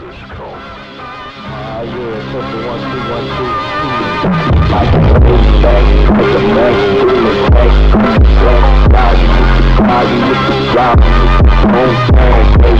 Yeah, triple 1 2 1 2. Like a back, with the back, do the back, flex, doggy, with the doggy, with the doggy, home turn,